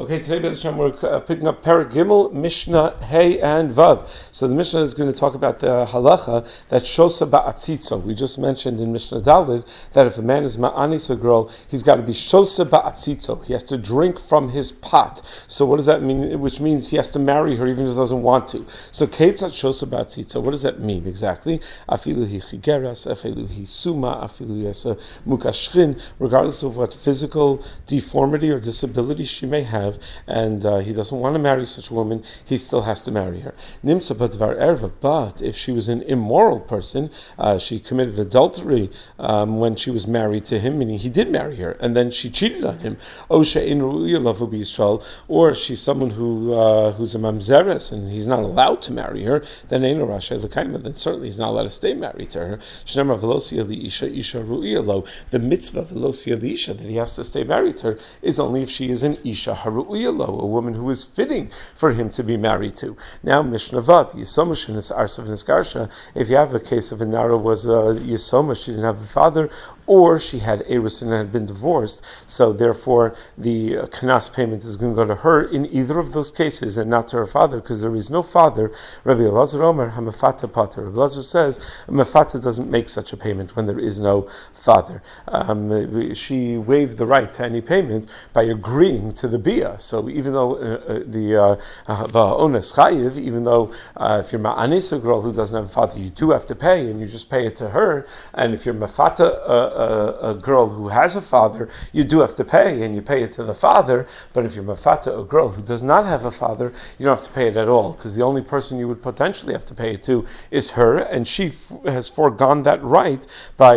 Okay, today we're picking up Perek Gimel, Mishnah Hey and Vav. So the Mishnah is going to talk about the halacha that shosa ba'atzitzo. We just mentioned in Mishnah Daled that if a man is ma'anis a girl, he's got to be shosa ba'atzitzo. He has to drink from his pot. So what does that mean? Which means he has to marry her even if he doesn't want to. So keitzat shosa ba'atzitzo. What does that mean exactly? Afilu hi chigeras, afilu hi suma, afilu yasa mukashrin. Regardless of what physical deformity or disability she may have, and he doesn't want to marry such a woman, he still has to marry her. Nimtza b'dvar erva, but if she was an immoral person, she committed adultery when she was married to him, meaning he did marry her, and then she cheated on him. Osha in ru'ya lavu b'Yisrael, or she's someone who's a mamzeres and he's not allowed to marry her, then eino rashay l'kaima, then certainly he's not allowed to stay married to her. Shneimar velosia liisha isha ru'ya lo, the mitzvah velosia liisha that he has to stay married to her is only if she is an isha haru'iyalo, a woman who is fitting for him to be married to. Now Mishnah Vav, Yisomash and Arsav and Garsha, if you have a case of a Nara was Yisomash, she didn't have a father, or she had Eris and had been divorced, so therefore the Kanas payment is going to go to her in either of those cases and not to her father, because there is no father. Rabbi Elazar Omer Hamafata Pater. Rabbi Elazar says Mafata doesn't make such a payment when there is no father. She waived the right to any payment by agreeing to the bia. So even though the ones chayiv, even though if you're ma'anis a girl who doesn't have a father, you do have to pay, and you just pay it to her. And if you're mafata a girl who has a father, you do have to pay, and you pay it to the father. But if you're mafata a girl who does not have a father, you don't have to pay it at all, because the only person you would potentially have to pay it to is her, and she has foregone that right by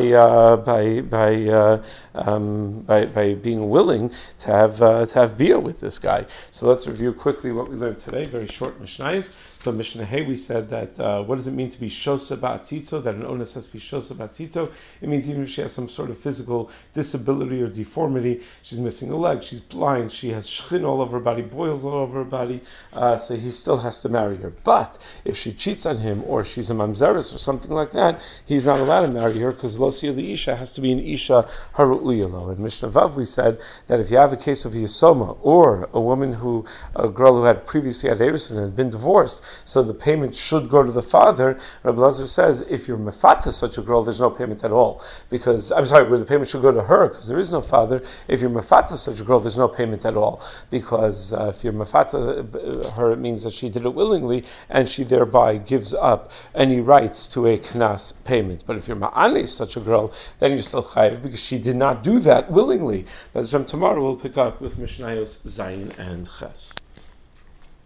being willing to have bia with this guy. So let's review quickly what we learned today. Very short Mishnayos. So Mishnah Hey, we said that what does it mean to be shosa ba'atzitzo? That an onus has to be shosa ba'atzitzo. It means even if she has some sort of physical disability or deformity, she's missing a leg, she's blind, she has shchin all over her body, boils all over her body, so he still has to marry her. But if she cheats on him, or she's a mamzeres or something like that, he's not allowed to marry her, because lo siya li isha has to be an isha haru'uyalo. In Mishnah Vav we said that if you have a case of yisoma, or a girl who had previously had erusin and had been divorced, so the payment should go to the father. Rabbi Elazar says if you're mefata such a girl, there's no payment at all, where the payment should go to her, because there is no father. If you're mefata such a girl, there's no payment at all, because if you're mefata her, it means that she did it willingly, and she thereby gives up any rights to a knas payment. But if you're ma'anis such a girl, then you're still chayiv, because she did not do that willingly. But tomorrow we'll pick up with Mishnayos Zayin and Ches.